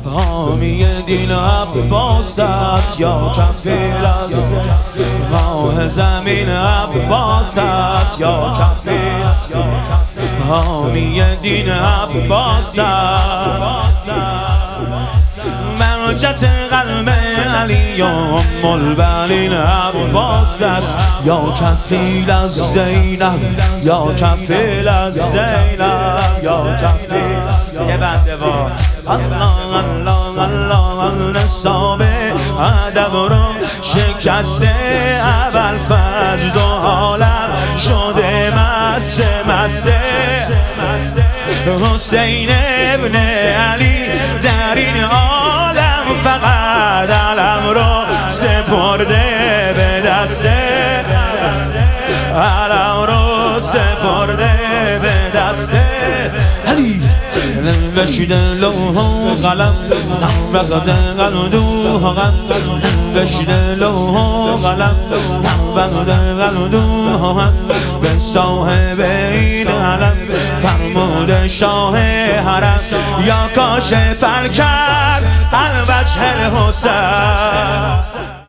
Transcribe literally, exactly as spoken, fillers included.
حامی دین عباس است یا کفیل است، ماه زمین عباس است یا کفیل، حامی دین عباس است. مرجت قلب علی ام البنین عباس است یا کفیل از زینب، یا کفیل از زینب، یا کفیل. یه بنده با الله الله الله نصاب ادب رو شکسته ابوالفضل دو عالم شده مست مسته. حسین ابن علی در این عالم فقط علم رو سپرده به دسته، علم رو سپرده به دسته علی. نوشت لوح و قلم نوشت قلم غم، نوشت لوح و قلم نوشت قلم غم، به صاحب این علم فرمود شاه حرم یا کاشف الکرب الوجه الحسن.